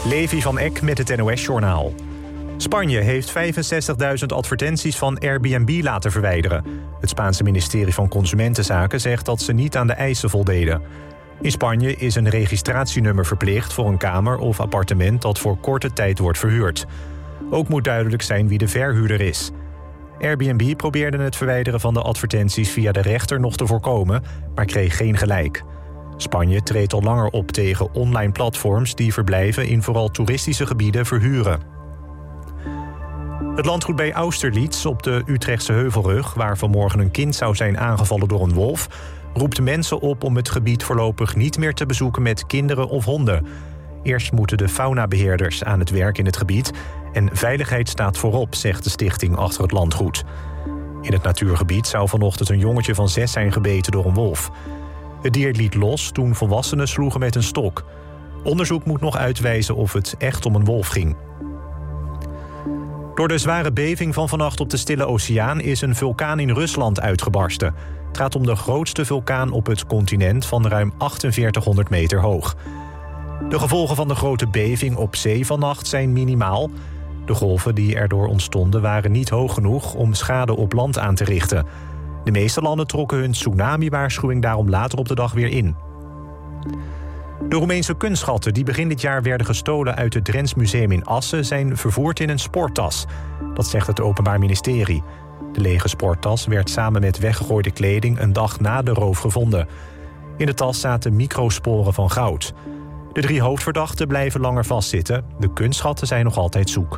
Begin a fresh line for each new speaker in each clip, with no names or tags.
Levi van Eck met het NOS-journaal. Spanje heeft 65.000 advertenties van Airbnb laten verwijderen. Het Spaanse ministerie van Consumentenzaken zegt dat ze niet aan de eisen voldeden. In Spanje is een registratienummer verplicht voor een kamer of appartement dat voor korte tijd wordt verhuurd. Ook moet duidelijk zijn wie de verhuurder is. Airbnb probeerde het verwijderen van de advertenties via de rechter nog te voorkomen, maar kreeg geen gelijk. Spanje treedt al langer op tegen online platforms die verblijven in vooral toeristische gebieden verhuren. Het landgoed bij Austerlitz op de Utrechtse Heuvelrug, waar vanmorgen een kind zou zijn aangevallen door een wolf, roept mensen op om het gebied voorlopig niet meer te bezoeken met kinderen of honden. Eerst moeten de faunabeheerders aan het werk in het gebied en veiligheid staat voorop, zegt de stichting achter het landgoed. In het natuurgebied zou vanochtend een jongetje van 6 zijn gebeten door een wolf. Het dier liet los toen volwassenen sloegen met een stok. Onderzoek moet nog uitwijzen of het echt om een wolf ging. Door de zware beving van vannacht op de Stille Oceaan is een vulkaan in Rusland uitgebarsten. Het gaat om de grootste vulkaan op het continent van ruim 4800 meter hoog. De gevolgen van de grote beving op zee vannacht zijn minimaal. De golven die erdoor ontstonden waren niet hoog genoeg om schade op land aan te richten. De meeste landen trokken hun tsunami-waarschuwing daarom later op de dag weer in. De Roemeense kunstschatten die begin dit jaar werden gestolen uit het Drents Museum in Assen zijn vervoerd in een sporttas. Dat zegt het Openbaar Ministerie. De lege sporttas werd samen met weggegooide kleding een dag na de roof gevonden. In de tas zaten microsporen van goud. De 3 hoofdverdachten blijven langer vastzitten. De kunstschatten zijn nog altijd zoek.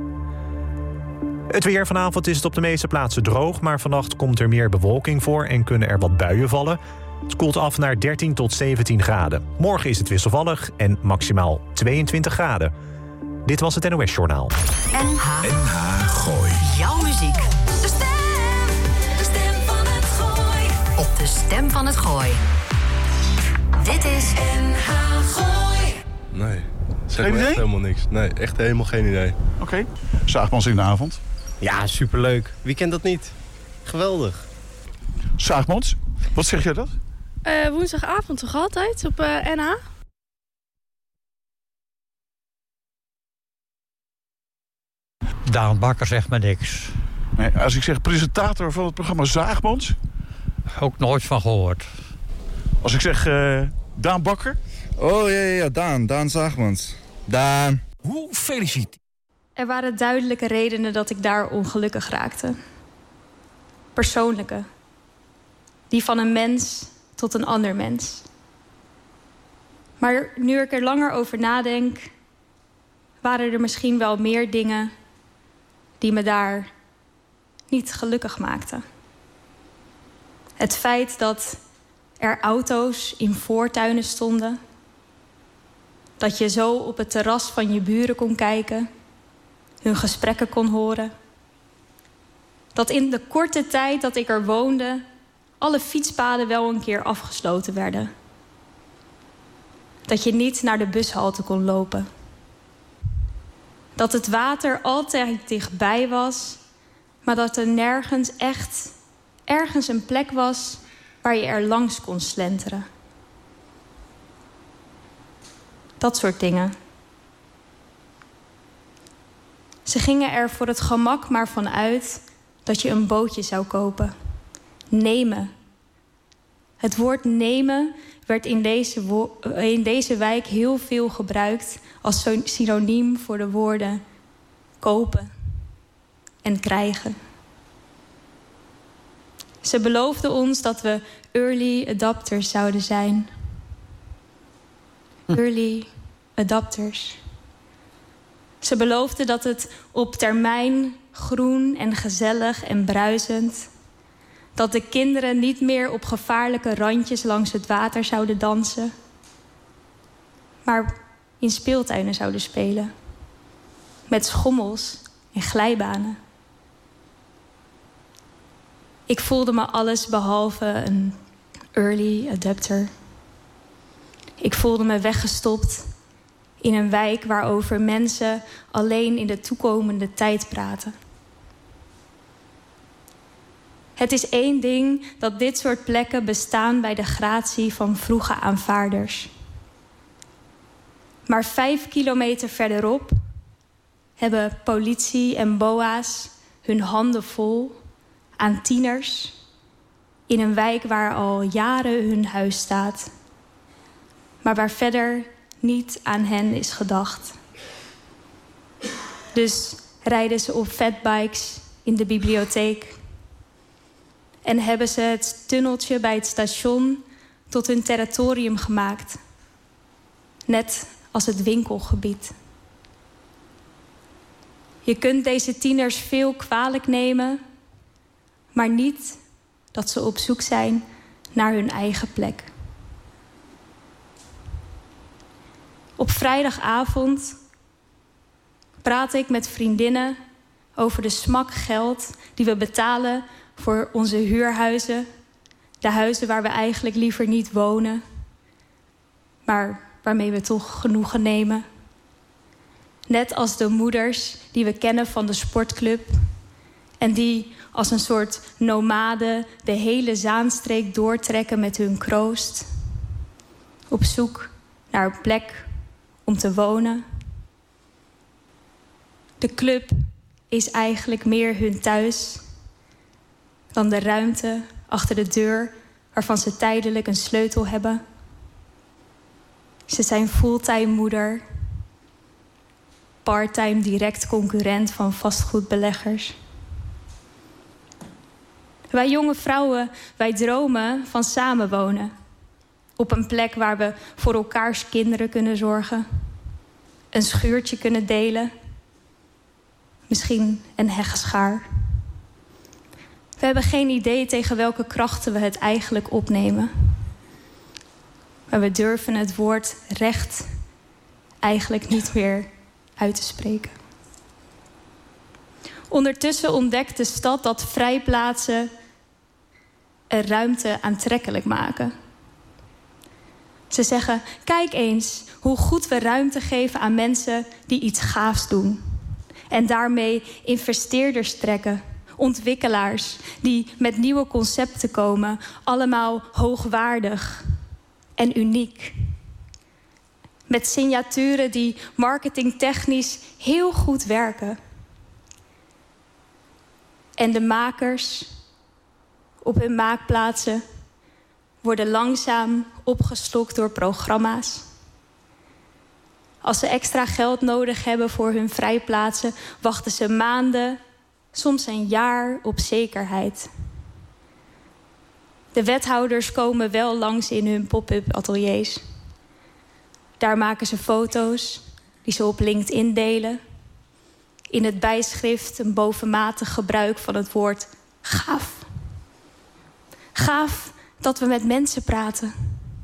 Het weer. Vanavond is het op de meeste plaatsen droog, maar vannacht komt er meer bewolking voor en kunnen er wat buien vallen. Het koelt af naar 13 tot 17 graden. Morgen is het wisselvallig en maximaal 22 graden. Dit was het NOS-journaal.
NH Gooi.
Jouw muziek. De stem van het Gooi. Op de stem van het Gooi. Dit is NH Gooi.
Nee, zeg me echt helemaal niks. Nee, echt helemaal geen idee.
Oké. Zaagmans in de avond.
Ja, superleuk. Wie kent dat niet? Geweldig.
Zaagmans, wat zeg jij dat?
Woensdagavond toch altijd op NH?
Daan Bakker zegt me niks.
Nee, als ik zeg presentator van het programma Zaagmans?
Ook nooit van gehoord.
Als ik zeg Daan Bakker?
Oh ja, Daan Zaagmans. Daan.
Hoe feliciteer?
Er waren duidelijke redenen dat ik daar ongelukkig raakte. Persoonlijke. Die van een mens tot een ander mens. Maar nu ik er langer over nadenk, waren er misschien wel meer dingen die me daar niet gelukkig maakten. Het feit dat er auto's in voortuinen stonden. Dat je zo op het terras van je buren kon kijken. Hun gesprekken kon horen. Dat in de korte tijd dat ik er woonde alle fietspaden wel een keer afgesloten werden. Dat je niet naar de bushalte kon lopen. Dat het water altijd dichtbij was, maar dat er nergens echt ergens een plek was waar je er langs kon slenteren. Dat soort dingen. Ze gingen er voor het gemak maar van uit dat je een bootje zou kopen. Nemen. Het woord nemen werd in deze wijk heel veel gebruikt als synoniem voor de woorden kopen en krijgen. Ze beloofden ons dat we early adopters zouden zijn. Early adopters. Ze beloofden dat het op termijn groen en gezellig en bruisend, dat de kinderen niet meer op gevaarlijke randjes langs het water zouden dansen, maar in speeltuinen zouden spelen. Met schommels en glijbanen. Ik voelde me alles behalve een early adopter. Ik voelde me weggestopt in een wijk waarover mensen alleen in de toekomende tijd praten. Het is één ding dat dit soort plekken bestaan bij de gratie van vroege aanvaarders. Maar 5 kilometer verderop hebben politie en BOA's hun handen vol aan tieners in een wijk waar al jaren hun huis staat, maar waar verder niet aan hen is gedacht. Dus rijden ze op fatbikes in de bibliotheek en hebben ze het tunneltje bij het station tot hun territorium gemaakt, net als het winkelgebied. Je kunt deze tieners veel kwalijk nemen, maar niet dat ze op zoek zijn naar hun eigen plek. Op vrijdagavond praat ik met vriendinnen over de smak geld die we betalen voor onze huurhuizen. De huizen waar we eigenlijk liever niet wonen, maar waarmee we toch genoegen nemen. Net als de moeders die we kennen van de sportclub en die als een soort nomade de hele Zaanstreek doortrekken met hun kroost, op zoek naar een plek om te wonen. De club is eigenlijk meer hun thuis dan de ruimte achter de deur waarvan ze tijdelijk een sleutel hebben. Ze zijn fulltime moeder, parttime direct concurrent van vastgoedbeleggers. Wij jonge vrouwen, wij dromen van samenwonen. Op een plek waar we voor elkaars kinderen kunnen zorgen. Een schuurtje kunnen delen. Misschien een heggeschaar. We hebben geen idee tegen welke krachten we het eigenlijk opnemen. Maar we durven het woord recht eigenlijk niet meer uit te spreken. Ondertussen ontdekt de stad dat vrijplaatsen een ruimte aantrekkelijk maken. Ze zeggen, kijk eens hoe goed we ruimte geven aan mensen die iets gaafs doen. En daarmee investeerders trekken, ontwikkelaars die met nieuwe concepten komen. Allemaal hoogwaardig en uniek. Met signaturen die marketingtechnisch heel goed werken. En de makers op hun maakplaatsen worden langzaam opgestokt door programma's. Als ze extra geld nodig hebben voor hun vrijplaatsen, wachten ze maanden, soms een jaar op zekerheid. De wethouders komen wel langs in hun pop-up ateliers. Daar maken ze foto's die ze op LinkedIn delen. In het bijschrift een bovenmatig gebruik van het woord gaaf. Gaaf dat we met mensen praten.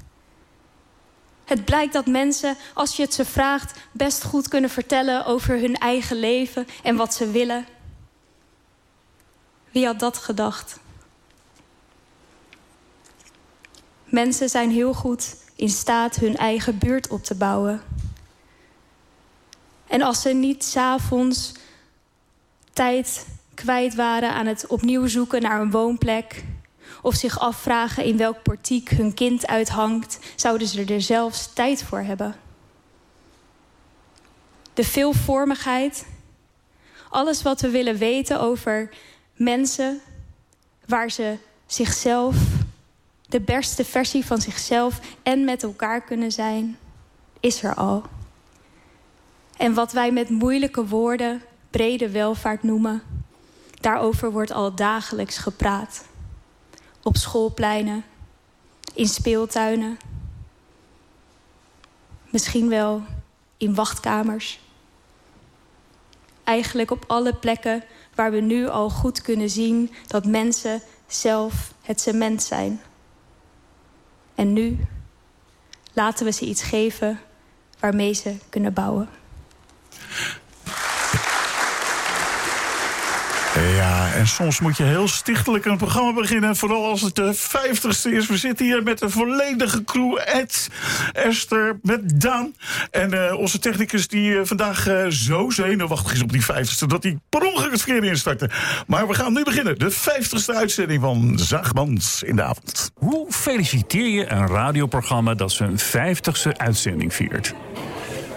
Het blijkt dat mensen, als je het ze vraagt, best goed kunnen vertellen over hun eigen leven en wat ze willen. Wie had dat gedacht? Mensen zijn heel goed in staat hun eigen buurt op te bouwen. En als ze niet 's avonds tijd kwijt waren aan het opnieuw zoeken naar een woonplek, of zich afvragen in welk portiek hun kind uithangt, zouden ze er zelfs tijd voor hebben. De veelvormigheid, alles wat we willen weten over mensen, waar ze zichzelf, de beste versie van zichzelf en met elkaar kunnen zijn, is er al. En wat wij met moeilijke woorden brede welvaart noemen, daarover wordt al dagelijks gepraat. Op schoolpleinen, in speeltuinen, misschien wel in wachtkamers. Eigenlijk op alle plekken waar we nu al goed kunnen zien dat mensen zelf het cement zijn. En nu laten we ze iets geven waarmee ze kunnen bouwen.
Ja, en soms moet je heel stichtelijk een programma beginnen. Vooral als het de 50ste is. We zitten hier met een volledige crew. Ed, Esther, met Daan. En onze technicus die vandaag zo zenuwachtig is op die 50ste... dat hij per ongeluk het verkeer instartte. Maar we gaan nu beginnen. De 50ste uitzending van Zaagmans in de avond.
Hoe feliciteer je een radioprogramma dat zijn 50ste uitzending viert?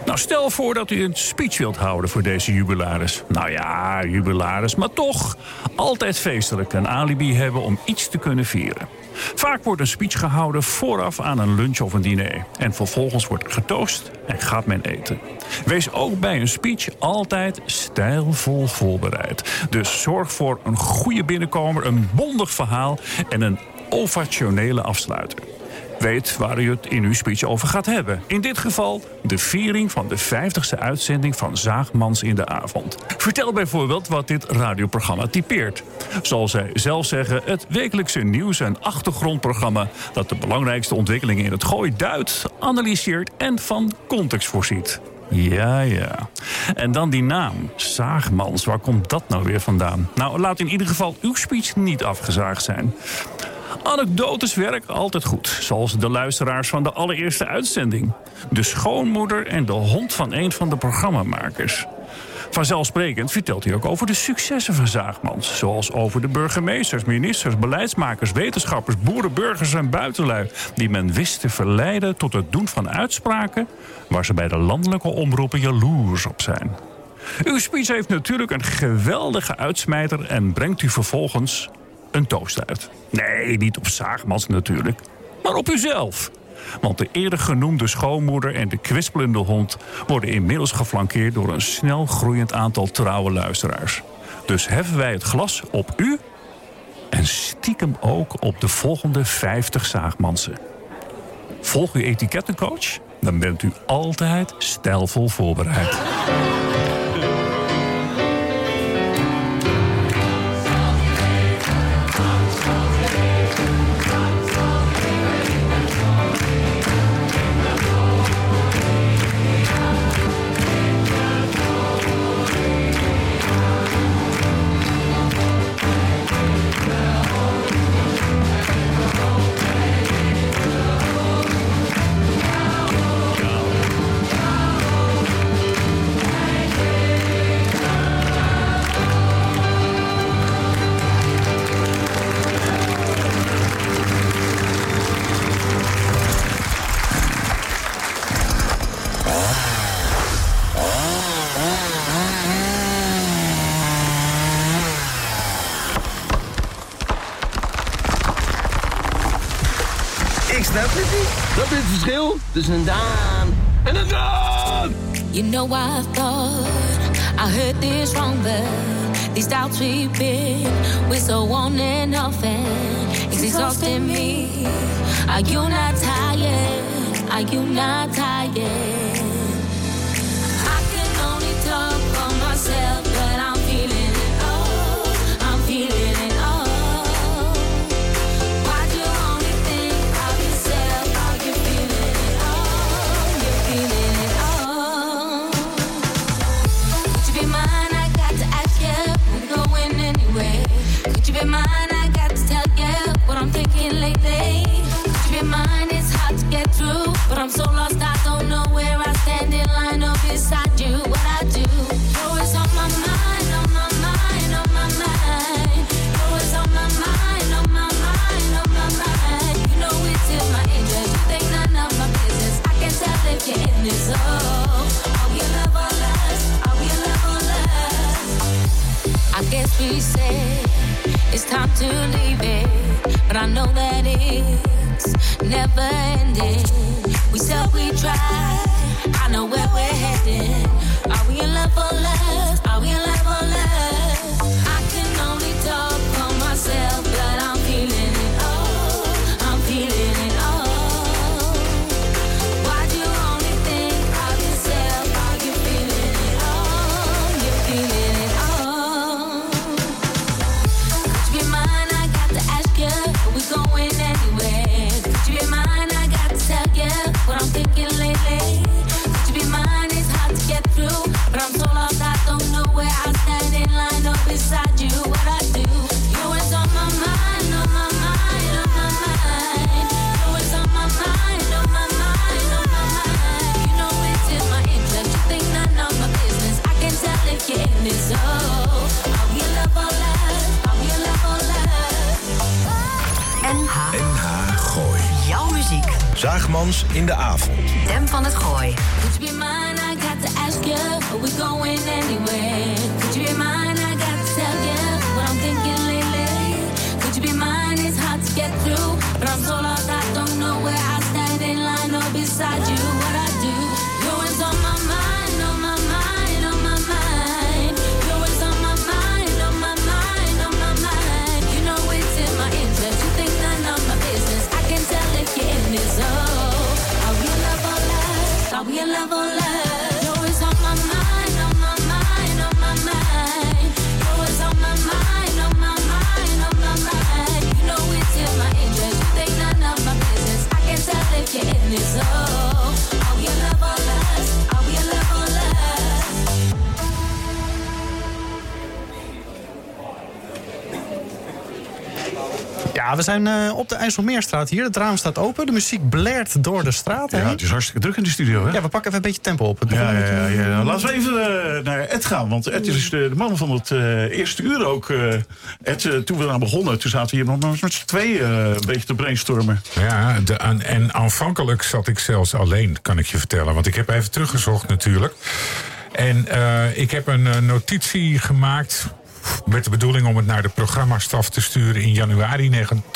Nou, stel voor dat u een speech wilt houden voor deze jubilaris. Nou ja, jubilaris, maar toch altijd feestelijk. Een alibi hebben om iets te kunnen vieren. Vaak wordt een speech gehouden vooraf aan een lunch of een diner. En vervolgens wordt getoost en gaat men eten. Wees ook bij een speech altijd stijlvol voorbereid. Dus zorg voor een goede binnenkomer, een bondig verhaal en een ovationele afsluiter. Weet waar u het in uw speech over gaat hebben. In dit geval de viering van de 50ste uitzending van Zaagmans in de Avond. Vertel bijvoorbeeld wat dit radioprogramma typeert. Zoals zij zelf zeggen, het wekelijkse nieuws- en achtergrondprogramma dat de belangrijkste ontwikkelingen in het Gooi duidt, analyseert en van context voorziet. Ja. En dan die naam, Zaagmans. Waar komt dat nou weer vandaan? Nou, laat in ieder geval uw speech niet afgezaagd zijn. Anekdotes werken altijd goed, zoals de luisteraars van de allereerste uitzending. De schoonmoeder en de hond van een van de programmamakers. Vanzelfsprekend vertelt hij ook over de successen van Zaagmans. Zoals over de burgemeesters, ministers, beleidsmakers, wetenschappers, boeren, burgers en buitenlui. Die men wist te verleiden tot het doen van uitspraken waar ze bij de landelijke omroepen jaloers op zijn. Uw speech heeft natuurlijk een geweldige uitsmijter en brengt u vervolgens een toast uit. Nee, niet op Zaagmans natuurlijk, maar op uzelf. Want de eerder genoemde schoonmoeder en de kwispelende hond worden inmiddels geflankeerd door een snel groeiend aantal trouwe luisteraars. Dus heffen wij het glas op u en stiekem ook op de volgende 50 Zaagmansen. Volg uw etikettencoach, dan bent u altijd stijlvol voorbereid.
Ik snap het niet. Dat is het verschil tussen een Daan en een Daan.
You know I thought I heard this wrong, but these doubts we've been, we're so on and off and it's exhausting me. Are you not tired? Are you not tired? I can only talk for myself, but I'm feeling it all. I'm feeling it all. Why do you only think of yourself? Are you feeling it all? You're feeling it all. Could you be mine? I got to ask you. We're going anyway. Could you be mine? I got to tell you what I'm thinking lately. Could you be mine? It's hard to get through, but I'm so lost I don't know where I stand in line up beside you. What I do, you're always on my mind, on my mind, on my mind. You're always on my mind, on my mind, on my mind. You know it's in my interest. You think none of my business. I can tell if you're in this. Oh, are we in love or lust? Are we in love or lust? I guess we said it's time to leave it, but I know that it's never ending. We said we tried, I know where we're heading. Are we in love or lust? Are we in love or lust? I can only talk for myself, but I'm feeling it all. I'm feeling it all. Why do you only think of yourself? Are you feeling it all? You're feeling it all. Could you be mine? I got to ask you, are we going anywhere? Could you be mine? I got to tell you what I'm thinking lately. Could you be mine? It's hard to get through, but I'm so lost I don't know where I stand in line up beside you. What I do, you're always on my mind, on my mind, on my mind. You're always on my mind, on my mind, on my mind. You know it's in my interest. You think none of my business. I can tell if you're in this. Oh, are we in love or lust? Are we in love or lust?
NH
Gooi.
Jouw muziek.
Zaagmans in de avond.
Stem van het Gooi.
Could you be mine? I got but we're going anywhere. Could you be mine? I got to tell you what I'm thinking lately. Could you be mine? It's hard to get through, but I'm so lost I don't know where I stand in line or beside you. What I do, you're always on my mind, on my mind, on my mind. You're always on my mind, on my mind, on my mind. You know it's in my interest. You think none of my business. I can tell if you're in this. Oh, are we in love or lust? Are we in love or lust? You're always on my mind, on my mind, on my mind. You're always on my mind, on my mind, on my mind. You know it's in my interest. You think none of my business. I can tell if you're in this. Oh, are we in love or lust? Are we in love or lust?
Ja, we zijn op de IJsselmeerstraat hier. Het raam staat open. De muziek blaert door de straat heen.
Ja, het is hartstikke druk in de studio, hè?
Ja, we pakken even een beetje tempo op.
Ja. Laten we even naar Ed gaan. Want Ed is de man van het eerste uur ook. Ed, toen we eraan begonnen, toen zaten we hier nog met z'n tweeën een beetje te brainstormen.
Ja, en aanvankelijk zat ik zelfs alleen, kan ik je vertellen. Want ik heb even teruggezocht natuurlijk. En ik heb een notitie gemaakt met de bedoeling om het naar de programmastaf te sturen in januari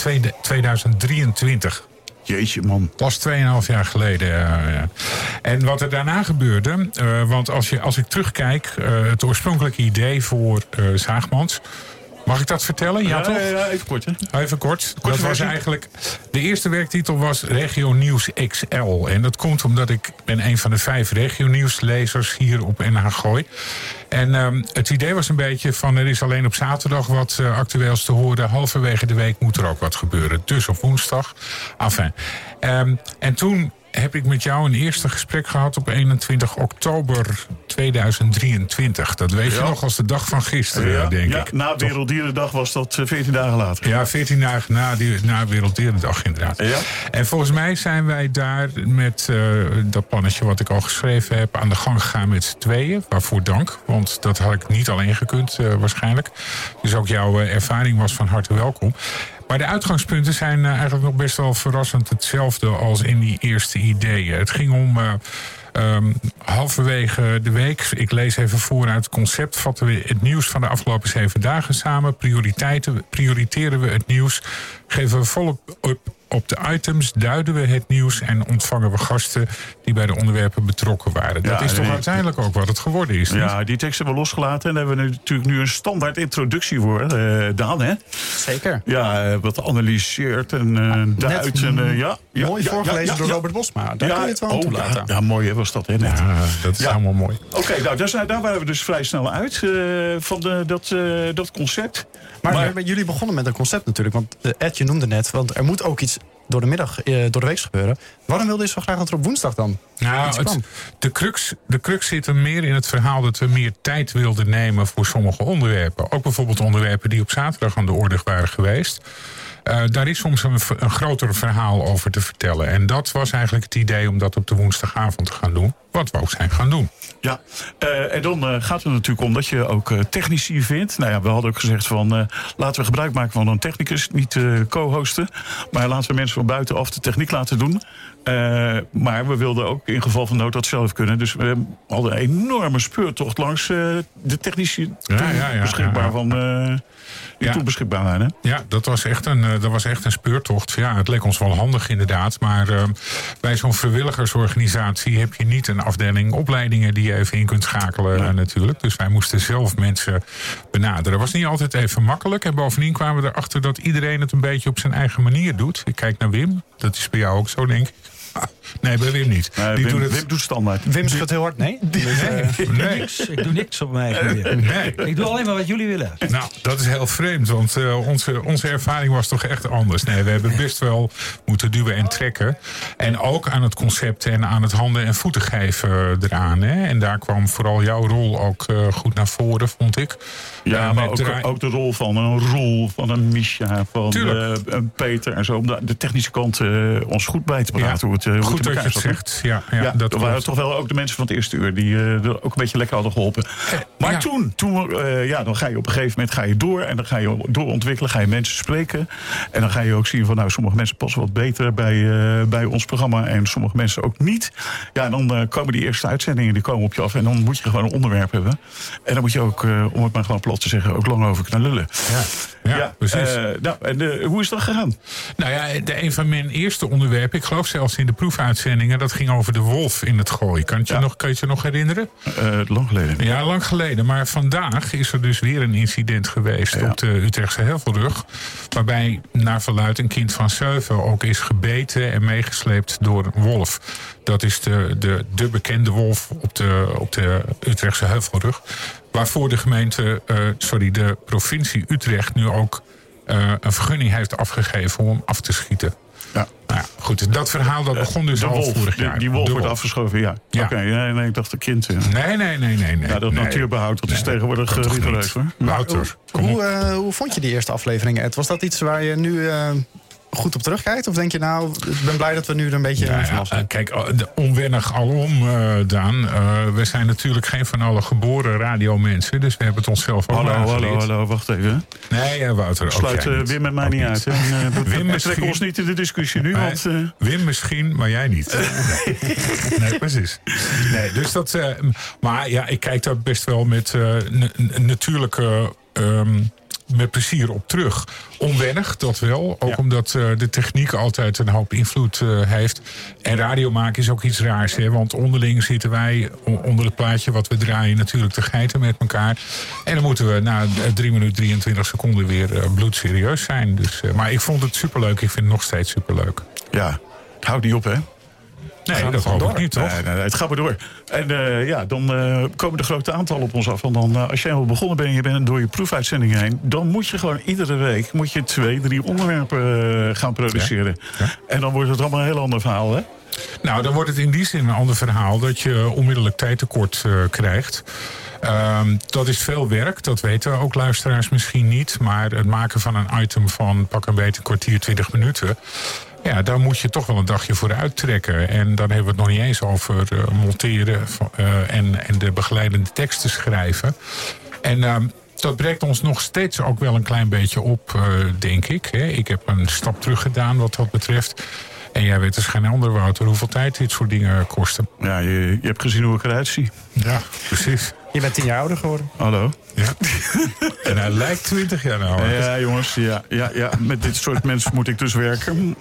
2023.
Jeetje, man.
Dat was 2,5 jaar geleden. Ja. En wat er daarna gebeurde, want als ik terugkijk, het oorspronkelijke idee voor Zaagmans. Mag ik dat vertellen? Ja, toch?
Ja, even kort, hè?
Even kort. Dat was eigenlijk. De eerste werktitel was Regio Nieuws XL. En dat komt omdat ik ben een van de 5 Regio Nieuwslezers hier op NH Gooi. En het idee was een beetje van er is alleen op zaterdag wat actueels te horen. Halverwege de week moet er ook wat gebeuren. Dus op woensdag. Enfin. En toen heb ik met jou een eerste gesprek gehad op 21 oktober 2023. Dat weet je nog als de dag van gisteren, denk ik.
Na Werelddierendag was dat 14 dagen later.
Ja, 14 dagen na Werelddierendag inderdaad. Ja. En volgens mij zijn wij daar met dat plannetje wat ik al geschreven heb aan de gang gegaan met z'n tweeën. Waarvoor dank, want dat had ik niet alleen gekund waarschijnlijk. Dus ook jouw ervaring was van harte welkom. Maar de uitgangspunten zijn eigenlijk nog best wel verrassend hetzelfde als in die eerste ideeën. Het ging om halverwege de week, ik lees even voor uit het concept, vatten we het nieuws van de afgelopen 7 dagen samen. Prioriteren we het nieuws, geven we volop op de items, duiden we het nieuws en ontvangen we gasten die bij de onderwerpen betrokken waren. Dat is toch uiteindelijk ook wat het geworden is, niet?
Ja, die tekst hebben we losgelaten en daar hebben we natuurlijk nu een standaard introductie voor. Daan, hè?
Zeker.
Ja, wat analyseert en duidt.
Mooi voorgelezen door Robert Bosma. Daar kun je het wel aan toelaten.
Ja, mooi hè, was dat, hè? Net.
Ja, dat is allemaal mooi.
Oké, nou, daar waren we dus vrij snel uit van dat concept.
Maar jullie begonnen met een concept natuurlijk. Want Ed, je noemde net, want er moet ook iets door de middag, door de week gebeuren. Waarom wilde je zo graag dat er op woensdag dan
de crux zit er meer in het verhaal dat we meer tijd wilden nemen voor sommige onderwerpen. Ook bijvoorbeeld onderwerpen die op zaterdag aan de orde waren geweest. Daar is soms een groter verhaal over te vertellen. En dat was eigenlijk het idee om dat op de woensdagavond te gaan doen. Wat we ook zijn gaan doen.
Ja, en dan gaat het natuurlijk om dat je ook technici vindt. Nou ja, we hadden ook gezegd van laten we gebruik maken van een technicus. Niet co-hosten, maar laten we mensen van buitenaf de techniek laten doen. Maar we wilden ook in geval van nood dat zelf kunnen. Dus we hadden een enorme speurtocht langs de technici beschikbaar van... die toen beschikbaar waren. Hè?
Ja, dat was echt een speurtocht. Ja, het leek ons wel handig inderdaad. Maar bij zo'n vrijwilligersorganisatie heb je niet een afdeling opleidingen die je even in kunt schakelen natuurlijk. Dus wij moesten zelf mensen benaderen. Dat was niet altijd even makkelijk. En bovendien kwamen we erachter dat iedereen het een beetje op zijn eigen manier doet. Ik kijk naar Wim. Dat is bij jou ook zo, denk ik. Nee, bij Wim niet.
Wim doet standaard.
Wim schudt heel hard nee.
Nee.
Ik doe niks op mijn eigen manier.
Nee.
Ik doe alleen maar wat jullie willen.
Nou, dat is heel vreemd, want onze ervaring was toch echt anders. Nee, we hebben best wel moeten duwen en trekken. En ook aan het concept en aan het handen en voeten geven eraan. Hè? En daar kwam vooral jouw rol ook goed naar voren, vond ik.
Ja, maar ook de rol van een Misha, van een Peter en zo. Om de technische kant ons goed bij te praten hoe het
goed dat je het zegt. Ja,
dat waren toch wel ook de mensen van het eerste uur... die er ook een beetje lekker hadden geholpen. Maar toen dan ga je op een gegeven moment door... en dan ga je doorontwikkelen, ga je mensen spreken... en dan ga je ook zien van... sommige mensen passen wat beter bij ons programma... en sommige mensen ook niet. Ja, en dan komen die eerste uitzendingen die komen op je af... en dan moet je gewoon een onderwerp hebben. En dan moet je ook, om het maar gewoon plat te zeggen... ook lang over kunnen lullen.
Ja, precies.
Hoe is dat gegaan?
Nou ja, een van mijn eerste onderwerpen... ik geloof zelfs in de proefuitzendingen... dat ging over de wolf in het Gooi. Kan je het je nog herinneren?
Lang geleden.
Ja, lang geleden. Maar vandaag is er dus weer een incident geweest... op de Utrechtse Heuvelrug... waarbij naar verluidt een kind van 7 ook is gebeten... en meegesleept door een wolf. Dat is de bekende wolf op de Utrechtse Heuvelrug... waarvoor de provincie Utrecht nu ook een vergunning heeft afgegeven om hem af te schieten. Ja. Nou ja, goed, dat verhaal dat begon dus al vorig jaar.
Die wolf wordt afgeschoven, ja. Oké, nee, ik dacht een kind.
Nee.
Ja, dat natuurbehoud, dat is tegenwoordig rigoureus, hoor.
Wouter,
hoe vond je die eerste aflevering, Ed? Was dat iets waar je nu... goed op terugkijkt? Of denk je ik ben blij dat we nu er een beetje vanaf zijn?
Kijk, onwennig alom, Daan. We zijn natuurlijk geen van alle geboren radiomensen. Dus we hebben het onszelf ook aangeleerd.
Hallo, wacht even.
Nee, Wouter,
sluit Wim met mij niet uit. We trekken ons niet in de discussie nu. Want,
Wim misschien, maar jij niet. Nee, precies. Nee, dus dat... maar ja, ik kijk daar best wel met natuurlijke... met plezier op terug. Onwennig, dat wel. Ook omdat de techniek altijd een hoop invloed heeft. En radio maken is ook iets raars. Hè? Want onderling zitten wij onder het plaatje wat we draaien... natuurlijk te geiten met elkaar. En dan moeten we na 3 minuten 23 seconden weer bloedserieus zijn. Dus, maar ik vond het superleuk. Ik vind het nog steeds superleuk.
Ja, het houdt niet op, hè?
Nee, dat hoop ik niet, toch?
Nee, het gaat maar door. En dan komen de grote aantallen op ons af. Want dan, als jij al begonnen bent en je bent door je proefuitzendingen heen... dan moet je gewoon iedere week 2, 3 onderwerpen gaan produceren. Ja. En dan wordt het allemaal een heel ander verhaal, hè?
Nou, dan wordt het in die zin een ander verhaal... dat je onmiddellijk tijdtekort krijgt. Dat is veel werk, dat weten ook luisteraars misschien niet. Maar het maken van een item van pak een beetje een kwartier, 20 minuten... Ja, daar moet je toch wel een dagje voor uittrekken. En dan hebben we het nog niet eens over monteren en de begeleidende teksten schrijven. En dat brengt ons nog steeds ook wel een klein beetje op, denk ik. Ik heb een stap terug gedaan wat dat betreft. En jij weet dus geen ander, Wouter, hoeveel tijd dit soort dingen kosten.
Ja, je hebt gezien hoe ik eruit zie.
Ja, precies.
Je bent 10 jaar ouder geworden.
Hallo.
Ja. En hij lijkt 20 jaar ouder.
Ja, jongens. Ja. Met dit soort mensen moet ik dus werken.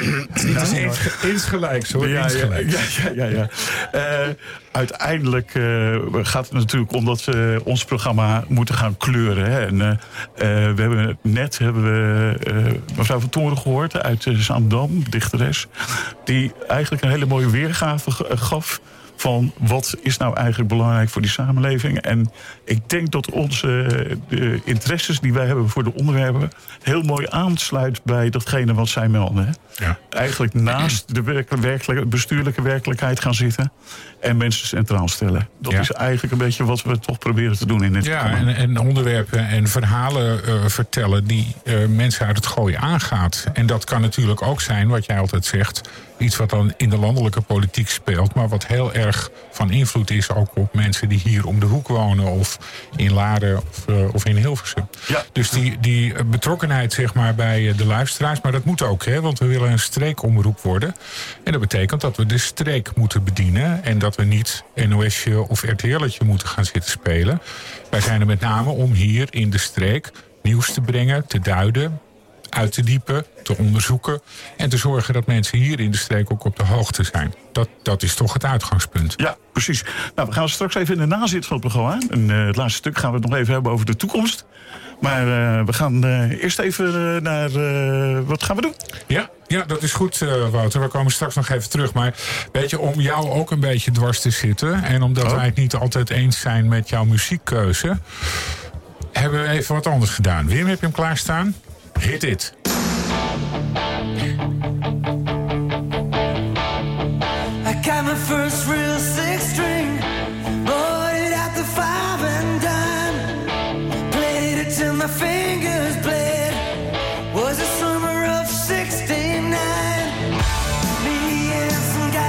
Insgelijks, hoor.
Ja. Uiteindelijk gaat het natuurlijk om dat we ons programma moeten gaan kleuren. Hè. En we hebben net mevrouw van Toren gehoord uit Zaandam, dichteres. Die eigenlijk een hele mooie weergave gaf... van wat is nou eigenlijk belangrijk voor die samenleving. En ik denk dat de interesses die wij hebben voor de onderwerpen... heel mooi aansluit bij datgene wat zij melden. Hè? Ja. Eigenlijk naast de bestuurlijke werkelijkheid gaan zitten... en mensen centraal stellen. Dat is eigenlijk een beetje wat we toch proberen te doen in dit programma.
En onderwerpen en verhalen vertellen... die mensen uit het gooien aangaat. En dat kan natuurlijk ook zijn, wat jij altijd zegt... iets wat dan in de landelijke politiek speelt... maar wat heel erg van invloed is ook op mensen die hier om de hoek wonen... of in Laren of in Hilversum. Ja. Dus die betrokkenheid zeg maar bij de luisteraars... maar dat moet ook, hè, want we willen een streekomroep worden. En dat betekent dat we de streek moeten bedienen... en dat we niet NOS'je of RTL'tje moeten gaan zitten spelen. Wij zijn er met name om hier in de streek nieuws te brengen, te duiden... uit te diepen, te onderzoeken... en te zorgen dat mensen hier in de streek ook op de hoogte zijn. Dat is toch het uitgangspunt.
Ja, precies. Nou, we gaan straks even in de nazit van het programma. En het laatste stuk gaan we het nog even hebben over de toekomst. Maar we gaan eerst even naar... wat gaan we doen?
Ja, dat is goed, Wouter. We komen straks nog even terug. Maar weet je, om jou ook een beetje dwars te zitten... en omdat wij het niet altijd eens zijn met jouw muziekkeuze... hebben we even wat anders gedaan. Wim, heb je hem klaarstaan? Hit it.
I got my first real 6-string, bought it at the 5 and dime, played it till my fingers bled, was the summer of '69. Me and some guys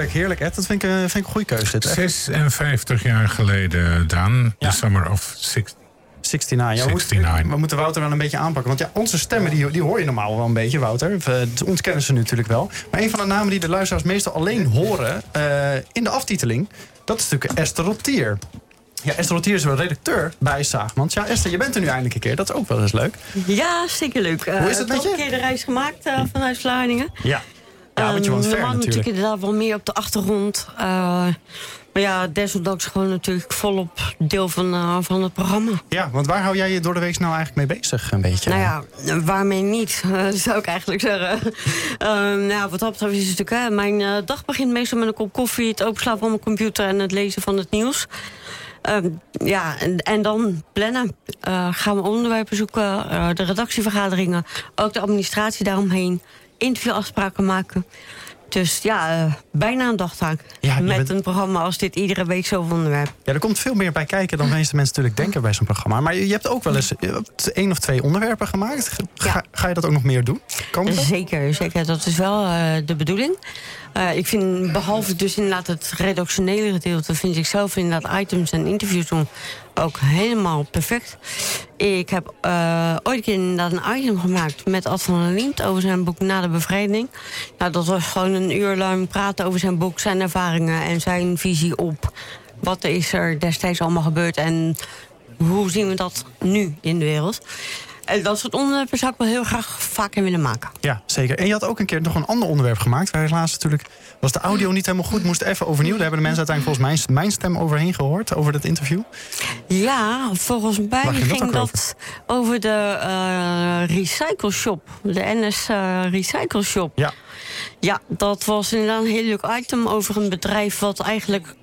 heerlijk, Ed. Dat vind ik een goede keuze. Dit,
56 jaar geleden, Daan. The Summer of
69. Ja, we moeten Wouter wel een beetje aanpakken. Want ja, onze stemmen die hoor je normaal wel een beetje, Wouter. Ons kennen ze natuurlijk wel. Maar een van de namen die de luisteraars meestal alleen horen in de aftiteling, dat is natuurlijk Esther Rottier. Ja, Esther Rottier is wel redacteur bij Zaagmans. Ja, Esther, je bent er nu eindelijk een keer. Dat is ook wel eens leuk.
Ja, zeker leuk.
Hoe is het met je?
Ik heb een keer de reis gemaakt vanuit Vlaardingen.
Ja, want je woont ver natuurlijk.
Inderdaad wel meer op de achtergrond. Maar ja, desondanks gewoon natuurlijk volop deel van het programma.
Ja, want waar hou jij je door de week nou eigenlijk mee bezig een beetje?
Nou ja, waarmee niet, zou ik eigenlijk zeggen. Wat dat betreft is het natuurlijk... mijn dag begint meestal met een kop koffie, het openslaan van mijn computer en het lezen van het nieuws. En dan plannen. Gaan we onderwerpen zoeken, de redactievergaderingen, ook de administratie daaromheen, interviewafspraken maken. Dus ja, bijna een dagtaak. Ja, met een programma als dit, iedere week zoveel onderwerp.
Ja, er komt veel meer bij kijken dan de meeste mensen natuurlijk denken bij zo'n programma. Maar je hebt ook wel eens 1 of 2 onderwerpen gemaakt. Ga je dat ook nog meer doen?
Zeker. Dat is wel de bedoeling. Ik vind, behalve dus inderdaad het redactionele gedeelte, vind ik zelf inderdaad items en interviews doen ook helemaal perfect. Ik heb ooit een keer inderdaad een item gemaakt met Ad van der Lient over zijn boek Na de Bevrijding. Nou, dat was gewoon een uur lang praten over zijn boek, zijn ervaringen en zijn visie op wat is er destijds allemaal gebeurd en hoe zien we dat nu in de wereld. En dat soort onderwerpen zou ik wel heel graag vaker willen maken.
Ja, zeker. En je had ook een keer nog een ander onderwerp gemaakt. Waar helaas natuurlijk was de audio niet helemaal goed. Moest even overnieuw. Daar hebben de mensen uiteindelijk volgens mij mijn stem overheen gehoord. Over dat interview.
Ja, volgens mij ging dat over de recycle shop. De NS Recycle Shop. Ja, dat was inderdaad een heel leuk item over een bedrijf wat eigenlijk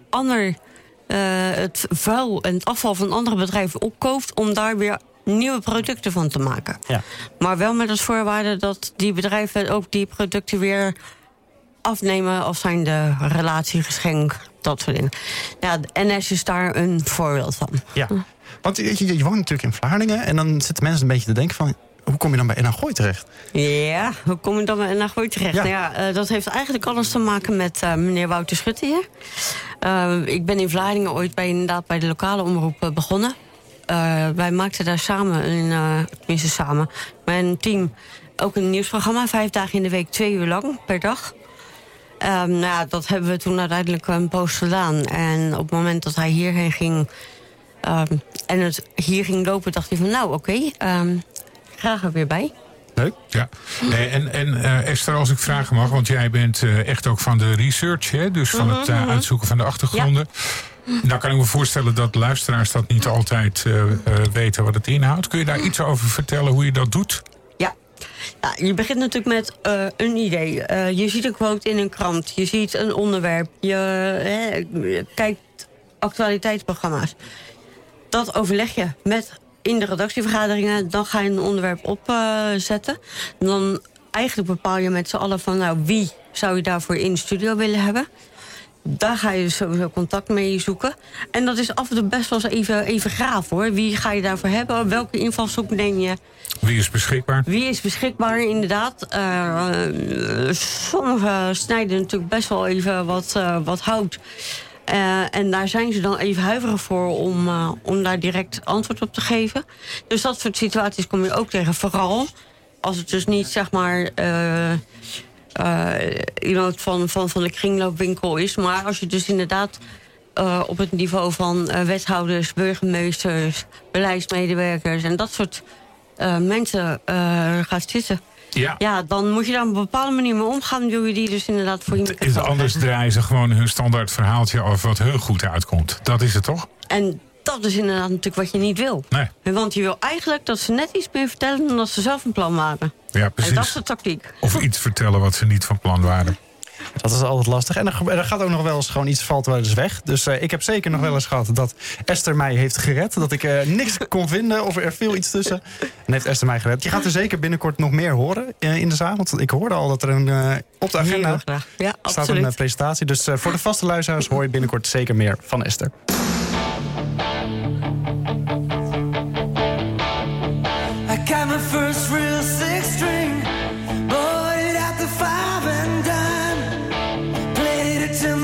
het vuil en het afval van andere bedrijven opkoopt om daar weer nieuwe producten van te maken. Ja. Maar wel met als voorwaarde dat die bedrijven ook die producten weer afnemen als zijn de relatiegeschenk, dat soort dingen. Ja, de NS is daar een voorbeeld van.
Ja, want je woont natuurlijk in Vlaardingen en dan zitten mensen een beetje te denken van, hoe kom je dan bij NH Gooi terecht?
Ja, hoe kom je dan bij NH Gooi terecht? Ja. Nou ja, dat heeft eigenlijk alles te maken met meneer Wouter Schutte hier. Ik ben in Vlaardingen ooit bij de lokale omroep begonnen. Wij maakten daar tenminste samen, met een team ook een nieuwsprogramma. 5 dagen in de week, 2 uur lang per dag. Dat hebben we toen uiteindelijk een poos gedaan. En op het moment dat hij hierheen ging en het hier ging lopen, dacht hij van oké, graag er weer bij.
Leuk. Ja. En Esther, als ik vragen mag, want jij bent echt ook van de research, hè? Dus van het uitzoeken van de achtergronden. Ja. Nou kan ik me voorstellen dat luisteraars dat niet altijd weten wat het inhoudt. Kun je daar iets over vertellen hoe je dat doet?
Ja, je begint natuurlijk met een idee. Je ziet een quote in een krant. Je ziet een onderwerp. Je kijkt actualiteitsprogramma's. Dat overleg je in de redactievergaderingen. Dan ga je een onderwerp opzetten. Dan eigenlijk bepaal je met z'n allen van wie zou je daarvoor in de studio willen hebben. Daar ga je dus sowieso contact mee zoeken. En dat is af en toe best wel eens even graaf, hoor. Wie ga je daarvoor hebben? Welke invalshoek neem je?
Wie is beschikbaar?
Wie is beschikbaar, inderdaad. Sommigen snijden natuurlijk best wel even wat hout. En daar zijn ze dan even huiverig voor om daar direct antwoord op te geven. Dus dat soort situaties kom je ook tegen. Vooral als het dus niet, zeg maar, iemand van de kringloopwinkel is. Maar als je dus inderdaad op het niveau van wethouders, burgemeesters, beleidsmedewerkers en dat soort mensen gaat zitten. Ja, dan moet je daar op een bepaalde manier mee omgaan. Wil je die dus inderdaad voor je microfoon.
Anders draaien ze gewoon hun standaard verhaaltje af wat heel goed uitkomt. Dat is het toch?
En dat is inderdaad natuurlijk wat je niet wil.
Nee.
Want je wil eigenlijk dat ze net iets meer vertellen dan dat ze zelf een plan waren.
Ja, precies.
En dat is de tactiek.
Of iets vertellen wat ze niet van plan waren.
Dat is altijd lastig. En er gaat ook nog wel eens gewoon iets valt wel eens weg. Dus ik heb zeker nog wel eens gehad dat Esther mij heeft gered. Dat ik niks kon vinden of er viel iets tussen. En heeft Esther mij gered. Je gaat er zeker binnenkort nog meer horen in de zaal. Want ik hoorde al dat er op de agenda staat een presentatie. Dus voor de vaste luisteraars hoor je binnenkort zeker meer van Esther.
I got my first real six string, bought it at the 5 and dime, played it till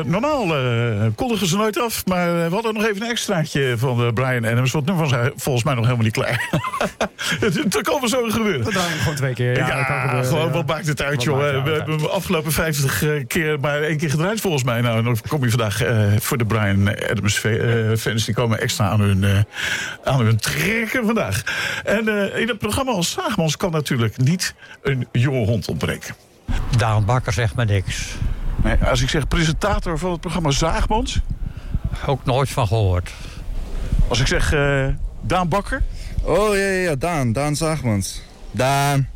normaal kondigen ze nooit af. Maar we hadden nog even een extraatje van Bryan Adams. Want nu was hij volgens mij nog helemaal niet klaar. Dat kan wel zo gebeuren.
Dat draaien we gewoon 2 keer.
Ja, gewoon, wat maakt het uit, joh. We hebben de afgelopen 50 keer maar 1 keer gedraaid, volgens mij. Nou, dan kom je vandaag voor de Bryan Adams fans. Die komen extra aan hun trekken vandaag. En in het programma als Zaagmans kan natuurlijk niet een jonge hond ontbreken.
Daan Bakker zegt me niks.
Nee, als ik zeg presentator van het programma Zaagmans?
Ook nooit van gehoord.
Als ik zeg Daan Bakker?
Oh ja, Daan Zaagmans. Daan.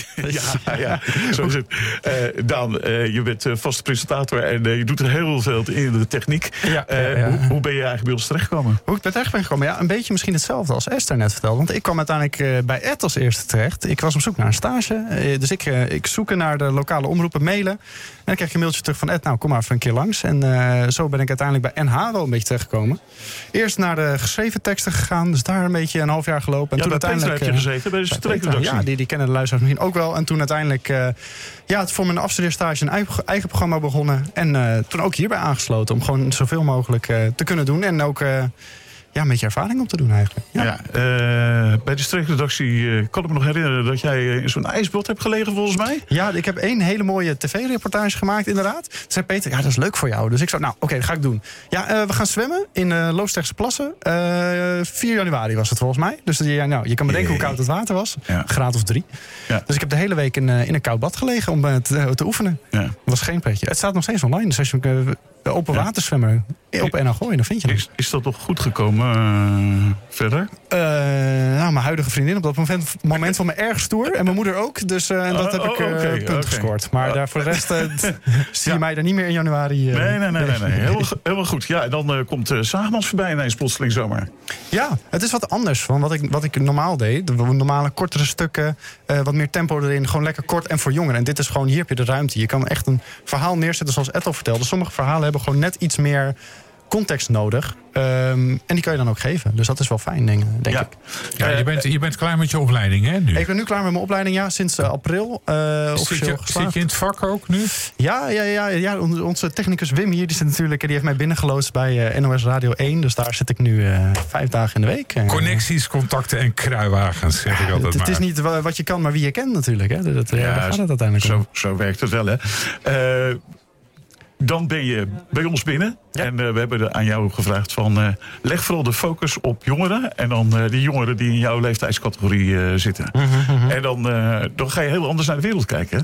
Ja, zo is het. Daan, je bent vaste presentator en je doet er heel veel in de techniek. Hoe ben je eigenlijk bij ons terechtgekomen?
Hoe ik bij terecht ben gekomen? Ja, een beetje misschien hetzelfde als Esther net vertelde. Want ik kwam uiteindelijk bij Ed als eerste terecht. Ik was op zoek naar een stage. Dus ik zoek naar de lokale omroepen, mailen. En dan krijg je een mailtje terug van Ed, nou kom maar even een keer langs. En zo ben ik uiteindelijk bij NH wel een beetje terechtgekomen. Eerst naar de geschreven teksten gegaan. Dus daar een beetje een half jaar gelopen. En toen uiteindelijk
heb je gezeten bij de streekredactie.
Ja, die kennen de luisteraars misschien ook wel. En toen uiteindelijk voor mijn afstudeerstage een eigen programma begonnen. En toen ook hierbij aangesloten. Om gewoon zoveel mogelijk te kunnen doen. En ook een beetje ervaring op te doen eigenlijk.
Bij de streekredactie kan ik me nog herinneren dat jij in zo'n ijsbad hebt gelegen, volgens mij.
Ja, ik heb 1 hele mooie tv-reportage gemaakt, inderdaad. Toen zei Peter, dat is leuk voor jou. Dus ik zei, oké, dat ga ik doen. Ja, we gaan zwemmen in Loosdrechtse Plassen. 4 januari was het volgens mij. Dus je kan bedenken hoe koud het water was. Ja. Graad of 3. Ja. Dus ik heb de hele week in een koud bad gelegen om te oefenen. Ja. Dat was geen pretje. Het staat nog steeds online. Dus als je open water zwemmen op NH Gooi, dan vind je het.
Is dat toch goed gekomen verder?
Mijn huidige vriendin op dat moment van me erg stoer. En mijn moeder ook. Dus dat heb ik punten gescoord. Maar voor de rest zie je mij er niet meer in januari.
Nee. Helemaal goed. Ja, en dan komt Zaagmans voorbij ineens plotseling zomaar.
Ja, het is wat anders van wat ik normaal deed. De normale kortere stukken, wat meer tempo erin. Gewoon lekker kort en voor jongeren. En dit is gewoon, hier heb je de ruimte. Je kan echt een verhaal neerzetten zoals Ed al vertelde. Sommige verhalen hebben gewoon net iets meer context nodig. En die kan je dan ook geven. Dus dat is wel fijn, denk ik.
Ja, je bent klaar met je opleiding, hè, nu?
Ik ben nu klaar met mijn opleiding, sinds april.
Zit je in het vak ook nu?
Ja, onze technicus Wim hier, die heeft mij binnengeloodst bij NOS Radio 1. Dus daar zit ik nu 5 dagen in de week.
Connecties, contacten en kruiwagens, zeg ik altijd maar.
Het is niet wat je kan, maar wie je kent natuurlijk. Hè. Daar gaat het uiteindelijk om.
Zo werkt het wel, hè. Dan ben je bij ons binnen. Ja. En we hebben aan jou gevraagd van leg vooral de focus op jongeren. En dan die jongeren die in jouw leeftijdscategorie zitten. En dan ga je heel anders naar de wereld kijken.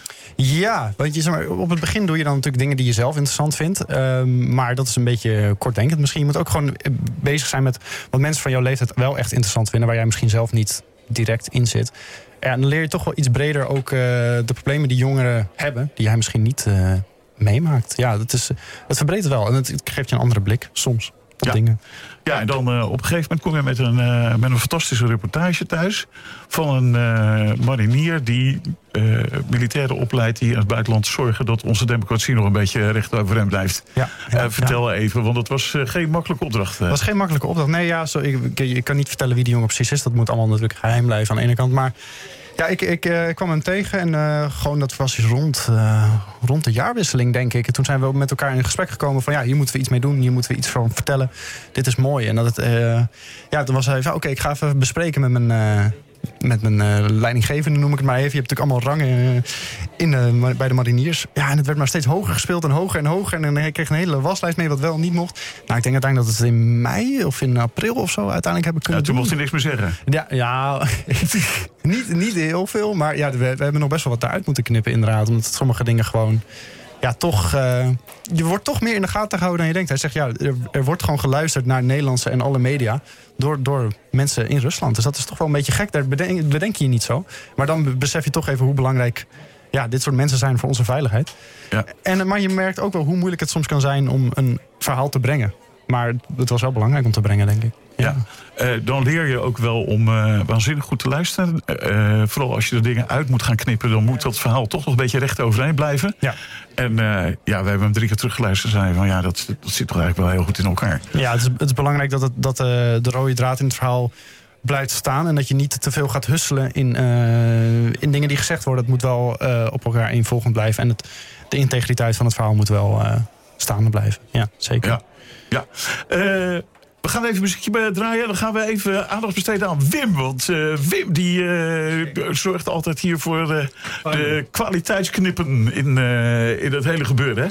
Ja, want op het begin doe je dan natuurlijk dingen die je zelf interessant vindt. Maar dat is een beetje kortdenkend misschien. Je moet ook gewoon bezig zijn met wat mensen van jouw leeftijd wel echt interessant vinden. Waar jij misschien zelf niet direct in zit. Ja, dan leer je toch wel iets breder ook de problemen die jongeren hebben. Die jij misschien niet meemaakt. Ja, het verbreedt wel. En het geeft je een andere blik, soms, op dingen.
Ja, en dan op een gegeven moment kom je met een fantastische reportage thuis. Van een marinier die militairen opleidt die in het buitenland zorgen dat onze democratie nog een beetje recht overeind blijft. Vertel even, want het was geen makkelijke opdracht.
Het was geen makkelijke opdracht. Nee, ik kan niet vertellen wie die jongen precies is. Dat moet allemaal natuurlijk geheim blijven aan de ene kant. Maar ja, ik kwam hem tegen en gewoon dat was rond de jaarwisseling, denk ik. En toen zijn we met elkaar in gesprek gekomen van hier moeten we iets mee doen, hier moeten we iets van vertellen. Dit is mooi. En toen was hij van oké, ik ga even bespreken met mijn leidinggevende, noem ik het maar even. Je hebt natuurlijk allemaal rangen bij de mariniers. Ja, en het werd maar steeds hoger gespeeld en hoger en hoger. En hij kreeg een hele waslijst mee wat wel en niet mocht. Nou, ik denk uiteindelijk dat we het in mei of in april of zo uiteindelijk hebben kunnen doen.
Toen mocht hij niks meer zeggen.
Ja, niet heel veel. Maar ja, we hebben nog best wel wat eruit moeten knippen inderdaad. Omdat sommige dingen gewoon toch je wordt toch meer in de gaten gehouden dan je denkt. Hij zegt, er wordt gewoon geluisterd naar Nederlandse en alle media door mensen in Rusland. Dus dat is toch wel een beetje gek. Daar bedenk je niet zo. Maar dan besef je toch even hoe belangrijk dit soort mensen zijn voor onze veiligheid. Ja. Maar je merkt ook wel hoe moeilijk het soms kan zijn om een verhaal te brengen. Maar het was wel belangrijk om te brengen, denk ik.
Ja. Dan leer je ook wel om waanzinnig goed te luisteren. Vooral als je er dingen uit moet gaan knippen, dan moet dat verhaal toch nog een beetje recht overeind blijven. Ja. En we hebben hem 3 keer teruggeluisterd en zeiden van dat zit toch eigenlijk wel heel goed in elkaar. Ja,
het is belangrijk dat de rode draad in het verhaal blijft staan en dat je niet te veel gaat husselen in dingen die gezegd worden. Het moet wel op elkaar eenvolgend blijven en de integriteit van het verhaal moet wel staande blijven. Ja, zeker.
Ja. We gaan even muziekje draaien. Dan gaan we even aandacht besteden aan Wim. Want Wim die zorgt altijd hier voor de kwaliteitsknippen in het hele gebeuren. Hè?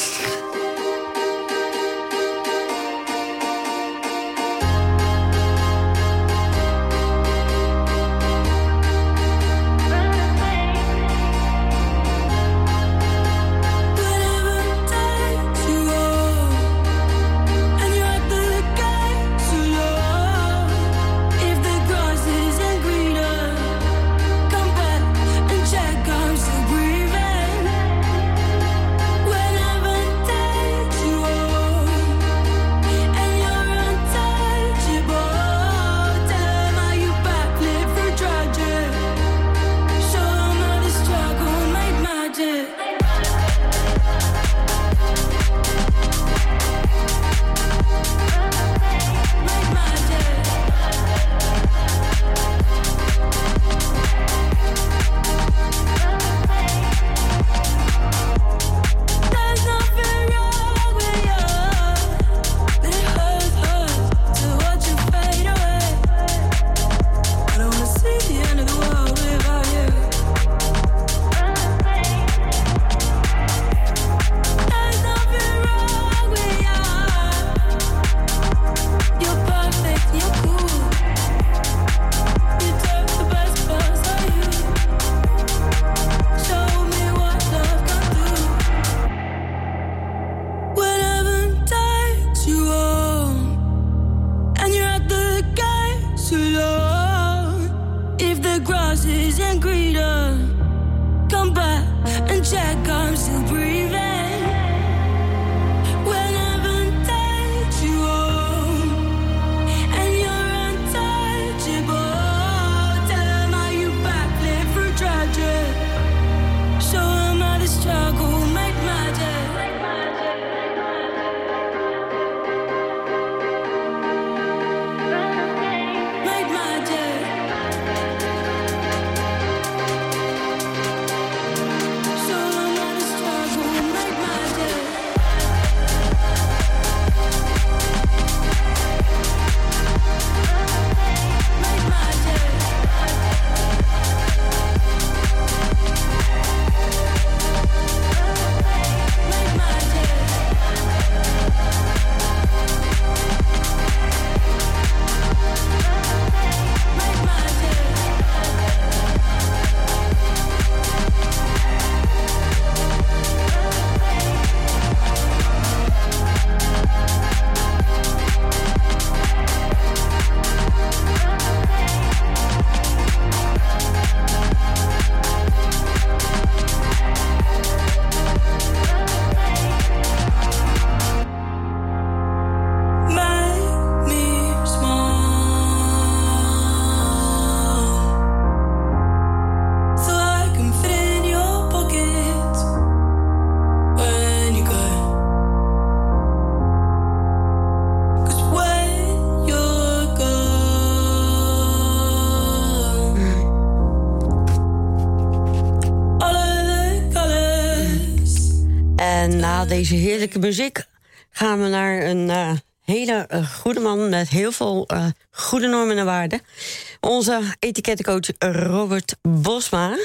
En na deze heerlijke muziek gaan we naar een hele goede man met heel veel goede normen en waarden. Onze etikettencoach Robert Bosma.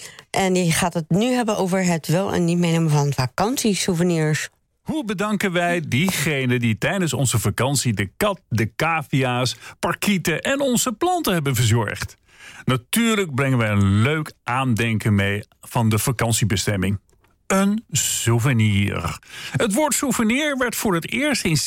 En die gaat het nu hebben over het wel en niet meenemen van vakantiesouvenirs.
Hoe bedanken wij diegenen die tijdens onze vakantie de kat, de cavia's, parkieten en onze planten hebben verzorgd? Natuurlijk brengen wij een leuk aandenken mee van de vakantiebestemming. Een souvenir. Het woord souvenir werd voor het eerst in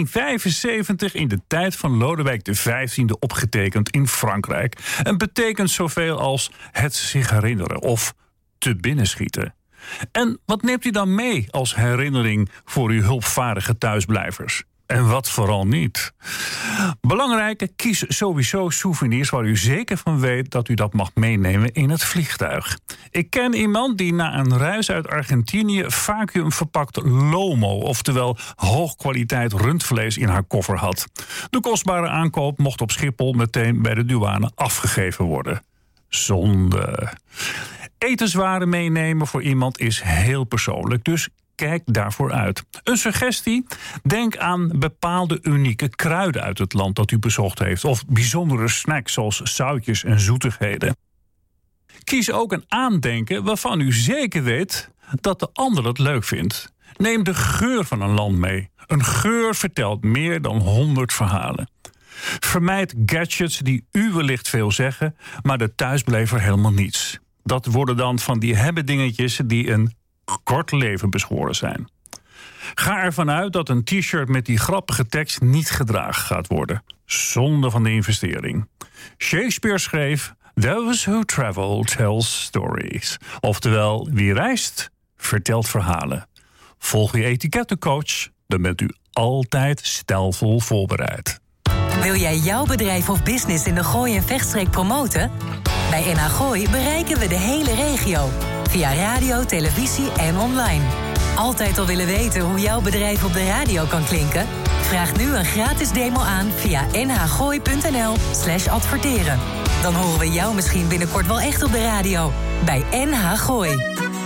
1775 in de tijd van Lodewijk XV opgetekend in Frankrijk. En betekent zoveel als het zich herinneren of te binnenschieten. En wat neemt u dan mee als herinnering voor uw hulpvaardige thuisblijvers? En wat vooral niet. Belangrijk, kies sowieso souvenirs waar u zeker van weet dat u dat mag meenemen in het vliegtuig. Ik ken iemand die na een reis uit Argentinië vacuümverpakt lomo, oftewel hoogkwaliteit rundvlees, in haar koffer had. De kostbare aankoop mocht op Schiphol meteen bij de douane afgegeven worden. Zonde. Etenswaren meenemen voor iemand is heel persoonlijk, dus kijk daarvoor uit. Een suggestie? Denk aan bepaalde unieke kruiden uit het land dat u bezocht heeft. Of bijzondere snacks zoals zoutjes en zoetigheden. Kies ook een aandenken waarvan u zeker weet dat de ander het leuk vindt. Neem de geur van een land mee. Een geur vertelt meer dan 100 verhalen. Vermijd gadgets die u wellicht veel zeggen, maar de thuisblijver helemaal niets. Dat worden dan van die hebbedingetjes die een kort leven beschoren zijn. Ga ervan uit dat een t-shirt met die grappige tekst niet gedragen gaat worden. Zonde van de investering. Shakespeare schreef: Those who travel tell stories. Oftewel, wie reist, vertelt verhalen. Volg uw etikettencoach, dan bent u altijd stijlvol voorbereid.
Wil jij jouw bedrijf of business in de Gooi- en Vechtstreek promoten? Bij NH Gooi bereiken we de hele regio. Via radio, televisie en online. Altijd al willen weten hoe jouw bedrijf op de radio kan klinken? Vraag nu een gratis demo aan via nhgooi.nl/adverteren. Dan horen we jou misschien binnenkort wel echt op de radio. Bij NH Gooi.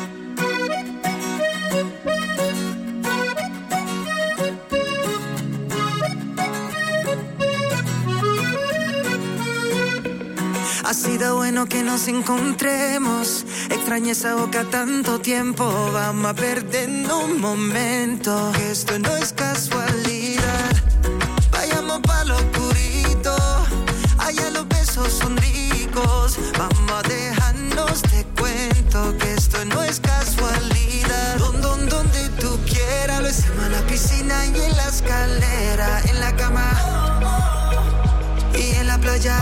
Ha sido bueno que nos encontremos. Extrañé esa boca tanto tiempo. Vamos a perder un momento. Que esto no es casualidad. Vayamos pa' lo oscurito. Allá los besos son ricos. Vamos a dejarnos de cuento. Que esto no es casualidad. Donde tú quieras. Lo hicimos en la piscina y en la escalera. En la cama y en la playa.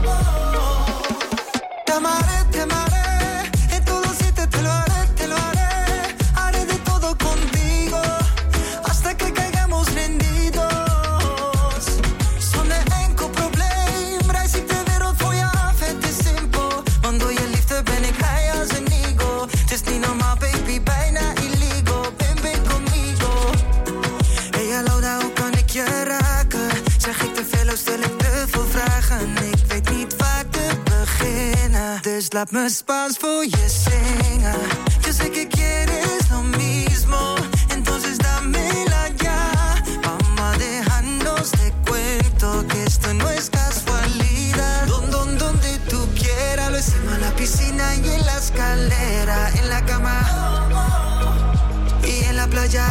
Te amaré, en todo sitio te lo haré, haré de todo contigo, hasta que caigamos rendidos. Zonder enkel probleem, reis ik de wereld voor je af, het is simpel. Want door je liefde ben ik high als een eagle. Het is niet normaal baby, bijna illegal, ben conmigo. Hey Laura, hoe kan ik je raken? Zeg ik te veel of stel ik te veel vragen? Ik weet niet vaak te beginnen, dus laat me Spaans voor je zingen. Yo sé que quieres lo mismo, entonces dámela ya. Vamos a dejarnos de cuento, que esto no es casualidad. Donde tú quieras, lo hicimos en la piscina y en la escalera. En la cama y en la playa.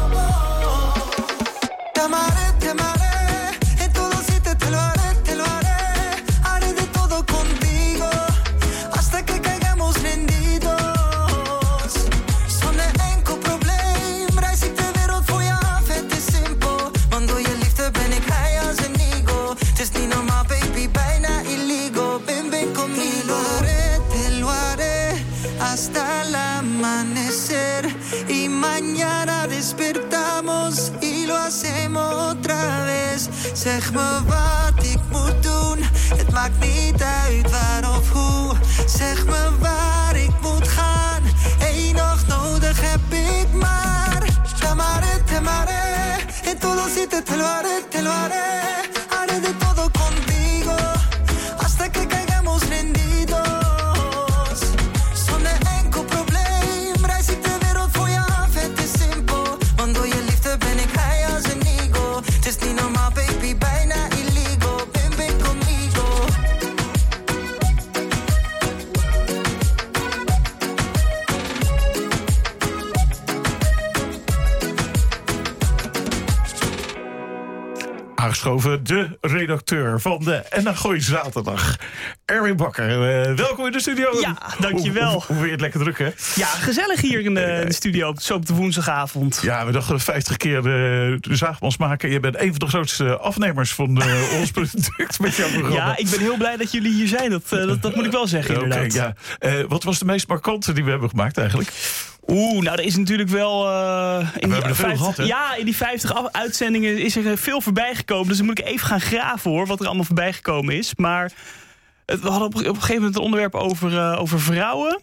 Te amaré, en todo sitio te lo haré. Hasta el amanecer y mañana despertamos y lo hacemos otra vez. Zeg me wat ik moet doen, het maakt niet uit waar of hoe. Zeg me waar ik moet gaan, één nacht nodig heb ik maar. Te amaré, en todo sitio te lo haré, haré de todo contigo, hasta que caigamos rendidos. Het is niet normaal, baby, bijna illegal. Ben conmigo.
Aangeschoven de redacteur van de NH Gooi Zaterdag, Erwin Bakker. Welkom in de studio.
Ja, dankjewel.
Hoe vind je het lekker druk, hè?
Ja, gezellig hier in de studio, zo op de woensdagavond.
Ja, we dachten 50 keer de Zaagmans maken. Je bent een van de grootste afnemers van ons product met jouw programma.
Ja, ik ben heel blij dat jullie hier zijn. Dat moet ik wel zeggen, inderdaad.
Ja. Wat was de meest markante die we hebben gemaakt eigenlijk?
Nou, er is natuurlijk wel...
in
die 50 uitzendingen is er veel voorbij gekomen. Dus dan moet ik even gaan graven, hoor, wat er allemaal voorbij gekomen is. Maar we hadden op een gegeven moment een onderwerp over vrouwen.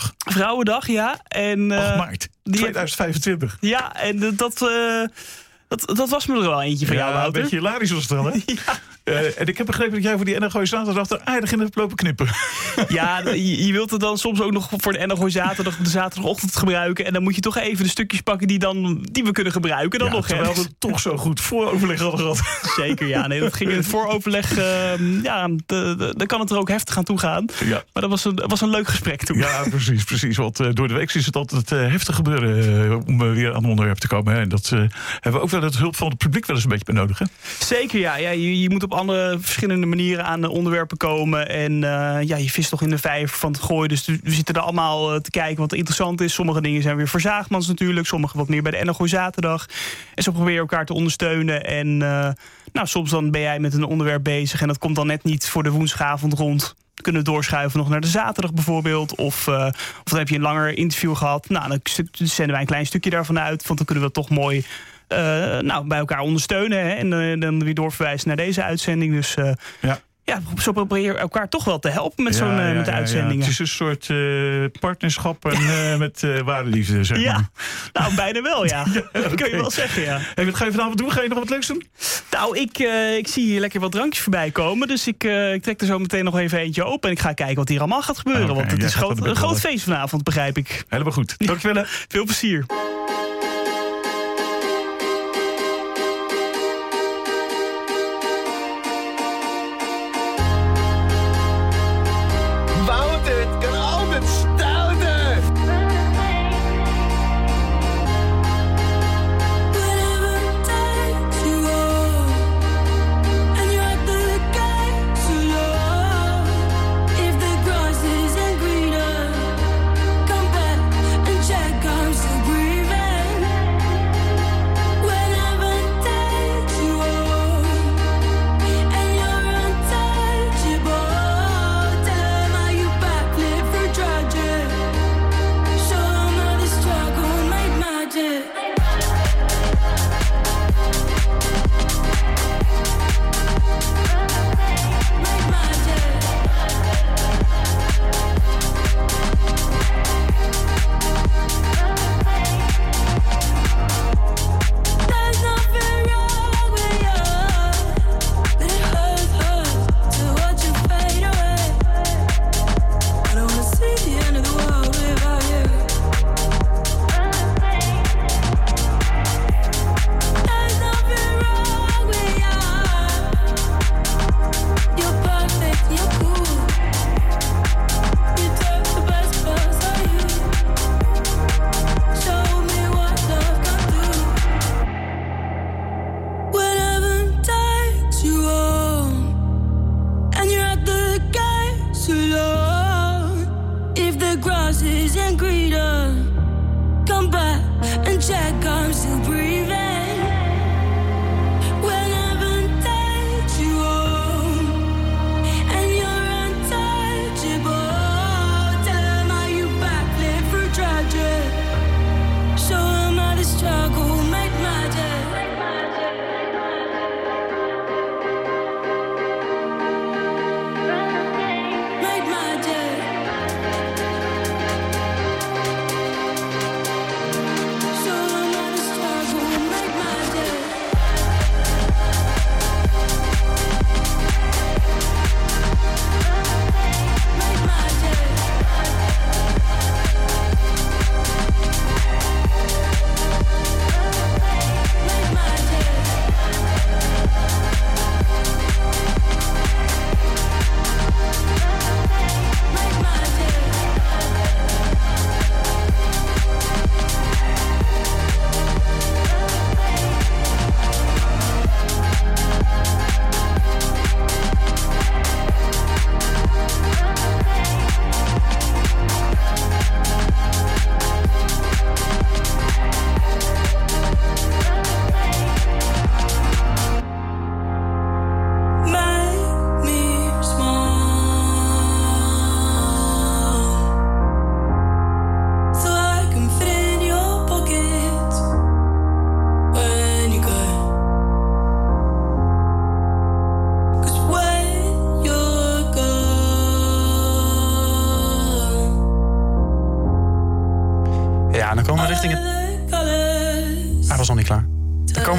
Vrouwendag,
ja. En,
8 maart 2025.
Ja, en dat Dat was me er wel eentje van jou, Wouter.
Een beetje hilarisch was het dan, hè? En ik heb begrepen dat jij voor die NRG zaterdag er aardig in hebt lopen knippen.
Ja, je wilt het dan soms ook nog voor de NRG zaterdag op de zaterdagochtend gebruiken. En dan moet je toch even de stukjes pakken die we kunnen gebruiken. Dan nog,
terwijl we het toch zo goed vooroverleg hadden gehad.
Zeker, ja. Nee, dat ging in het vooroverleg. Dan kan het er ook heftig aan toe gaan. Ja. Maar dat was een leuk gesprek toen.
Ja, precies. Want door de week is het altijd heftig gebeuren om weer aan een onderwerp te komen. Hè. En dat hebben we ook wel de hulp van het publiek wel eens een beetje benodigd. Hè?
Zeker, ja. Je moet op andere verschillende manieren aan de onderwerpen komen. En je vist toch in de vijver van het Gooi. Dus we zitten er allemaal te kijken wat interessant is. Sommige dingen zijn weer voor Zaagmans natuurlijk. Sommige wat meer bij de NRG Zaterdag. En zo proberen elkaar te ondersteunen. En soms dan ben jij met een onderwerp bezig. En dat komt dan net niet voor de woensdagavond rond. Kunnen we doorschuiven nog naar de zaterdag bijvoorbeeld. Of dan heb je een langer interview gehad. Nou, dan zenden wij een klein stukje daarvan uit. Want dan kunnen we dat toch mooi bij elkaar ondersteunen. Hè, en dan weer doorverwijzen naar deze uitzending. Dus zo probeer je elkaar toch wel te helpen met met de uitzendingen.
Het is een soort partnerschap met ware liefde, zeg maar.
Ja, nou bijna wel, ja. Dat kun je wel zeggen, ja.
Hey, wat ga je vanavond doen? Ga je nog wat leuks doen?
Nou, ik zie hier lekker wat drankjes voorbij komen. Dus ik trek er zo meteen nog even eentje open. En ik ga kijken wat hier allemaal gaat gebeuren. Okay, want het is een groot feest vanavond, begrijp ik.
Helemaal goed. Dankjewel.
Veel plezier.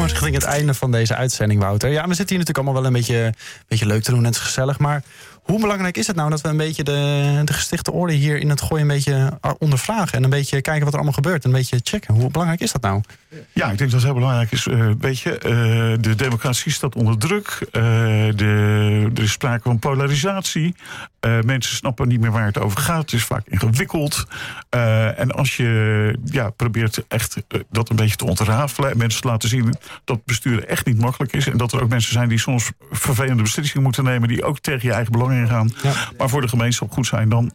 komen richting het einde van deze uitzending, Wouter. Ja, we zitten hier natuurlijk allemaal wel een beetje leuk te doen en het is gezellig. Maar hoe belangrijk is het nou dat we een beetje de gestichte orde hier in het Gooi een beetje ondervragen? En een beetje kijken wat er allemaal gebeurt. En een beetje checken. Hoe belangrijk is dat nou?
Ja, ik denk dat het heel belangrijk is. De democratie staat onder druk. Er is sprake van polarisatie. Mensen snappen niet meer waar het over gaat. Het is vaak ingewikkeld. En als je probeert echt dat een beetje te ontrafelen en mensen te laten zien dat besturen echt niet makkelijk is en dat er ook mensen zijn die soms vervelende beslissingen moeten nemen die ook tegen je eigen belang ingaan, maar voor de gemeenschap goed zijn, dan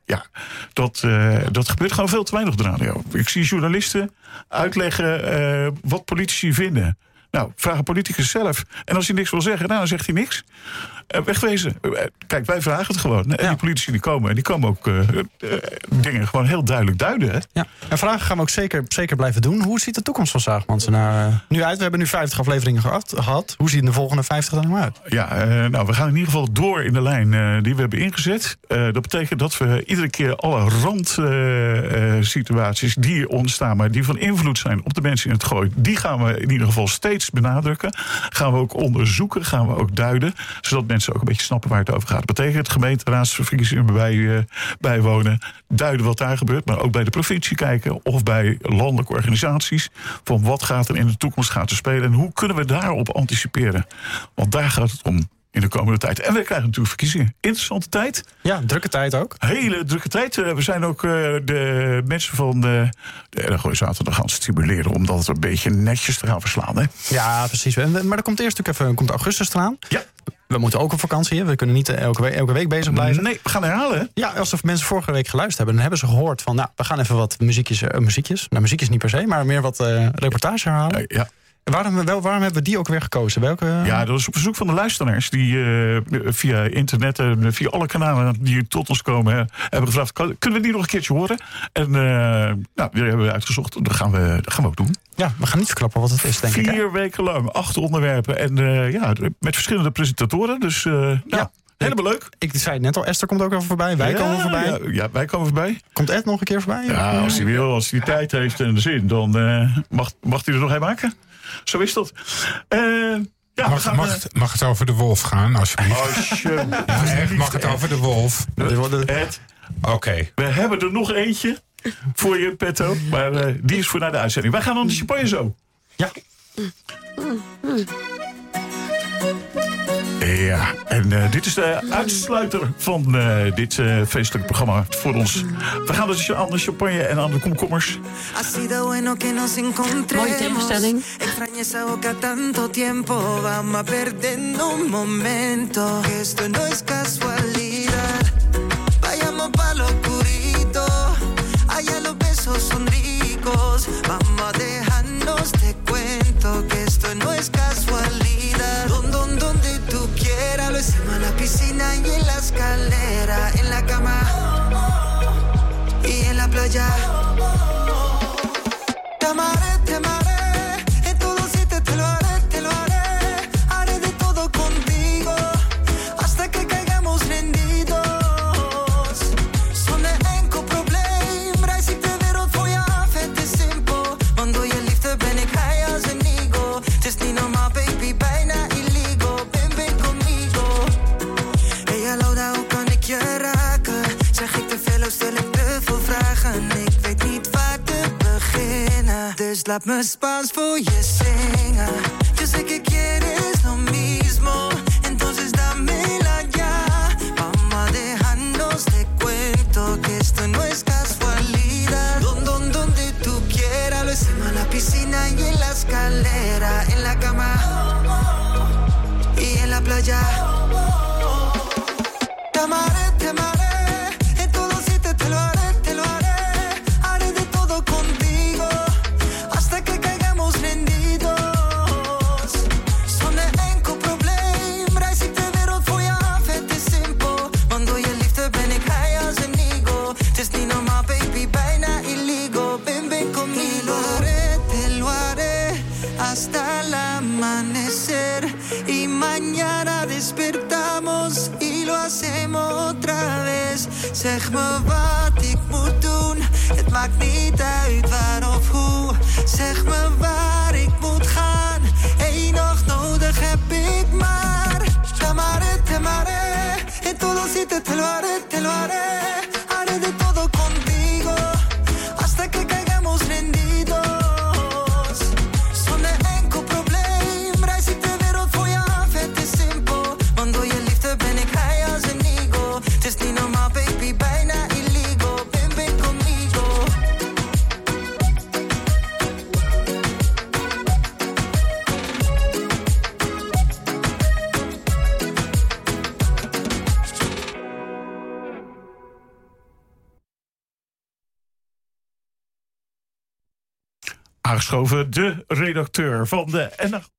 dat gebeurt gewoon veel te weinig op de radio. Ik zie journalisten uitleggen wat politici vinden. Nou, vraag een politicus zelf. En als hij niks wil zeggen, dan zegt hij niks. Wegwezen. Kijk, wij vragen het gewoon. En die politici die komen ook dingen gewoon heel duidelijk duiden. Hè?
Ja. En vragen gaan we ook zeker blijven doen. Hoe ziet de toekomst van Zaagmansen nu uit? We hebben nu 50 afleveringen gehad. Hoe zien de volgende 50 er nou uit?
Ja, we gaan in ieder geval door in de lijn die we hebben ingezet. Dat betekent dat we iedere keer alle randsituaties die ontstaan, maar die van invloed zijn op de mensen in het Gooi, die gaan we in ieder geval steeds benadrukken. Gaan we ook onderzoeken, gaan we ook duiden, zodat mensen ook een beetje snappen waar het over gaat. Dat betekent gemeenteraadsverkiezingen bijwonen, duiden wat daar gebeurt, maar ook bij de provincie kijken of bij landelijke organisaties van wat gaat er in de toekomst gaan te spelen en hoe kunnen we daarop anticiperen. Want daar gaat het om in de komende tijd. En we krijgen natuurlijk verkiezingen. Interessante tijd.
Ja, drukke tijd ook.
Hele drukke tijd. We zijn ook de mensen van de Gooi Zaterdag gaan stimuleren om dat een beetje netjes te gaan verslaan. Hè?
Ja, precies. Maar er komt eerst natuurlijk komt augustus eraan. Ja. We moeten ook op vakantie. Hè? We kunnen niet elke week bezig blijven.
Nee, we gaan herhalen.
Ja, als de mensen vorige week geluisterd hebben, dan hebben ze gehoord van, we gaan even wat muziekjes. Nou, muziekjes niet per se, maar meer wat reportage herhalen.
Ja.
Waarom hebben we die ook weer gekozen?
Ja, dat is op verzoek van de luisteraars die via internet en via alle kanalen die tot ons komen hebben gevraagd, kunnen we die nog een keertje horen? En die hebben we uitgezocht. Dat gaan we ook doen.
Ja, we gaan niet verklappen wat het is, denk ik.
4 weken lang, 8 onderwerpen en met verschillende presentatoren. Dus helemaal leuk.
Ik zei het net al, Esther komt ook even voorbij. Wij komen voorbij.
Ja, wij komen voorbij.
Komt Ed nog een keer voorbij?
Ja, als hij wil, als hij tijd heeft en de zin, dan mag hij er nog een maken. Zo is dat.
Mag het over de wolf gaan, alsjeblieft? Echt, mag het over de wolf?
Ed,
oké.
We hebben er nog eentje voor je, Petto. Maar die is voor na de uitzending. Wij gaan dan de champagne zo.
Ja.
Ja, en dit is de uitsluiter van dit feestelijk programma voor ons. We gaan dus aan de champagne en aan de komkommers.
Mooie tegenstelling.
Vamos a dejarnos, te cuento que esto no es casualidad. Donde tú quieras, lo hicimos en la piscina y en la escalera, en la cama y en la playa. Te amaré, en todo sitio te lo haré, haré de todo contigo, hasta que caigamos rendidos. Zonder enkel probleem, reis ik de wereld voor je af, het is simpel. Want door je liefde ben ik high als een eagle. Het is niet normaal, baby, bijna illegal. Ben conmigo. Ella Laura, hoe kan ik je raken? Zeg ik te veel of stel ik te veel vragen? Ik weet niet waar te beginnen, dus laat me Spaans voor je zingen. Yo sé que quieres lo mismo, entonces dámela ya. Vamos a dejarnos, te cuento que esto no es casualidad. Donde tú quieras, lo hicimos en la piscina y en la escalera, en la cama y en la playa. Te amaré, en todo sitio te lo haré, haré de todo contigo, hasta que caigamos rendidos. Zonder enkel probleem, reis ik de wereld voor je af, het is simpel. Want door je liefde ben ik high als een eagle. Het is niet normaal, baby, bijna illegal. Ben conmigo. Te lo haré, hasta el amanecer. Y mañana despertamos y lo hacemos otra vez. Zeg me wat ik moet doen, het maakt niet uit waar of hoe. Zeg me waar ik moet gaan, hey pedirte te lo haré. Haré de todo contigo hasta que caigamos rendidos. Zonder enkel probleem reis ik de wereld voor je af. Het is simpel, want door je liefde ben ik high als een eagle. Het is niet normaal, baby, bijna illegal. Ben conmigo.
Aangeschoven de redacteur van de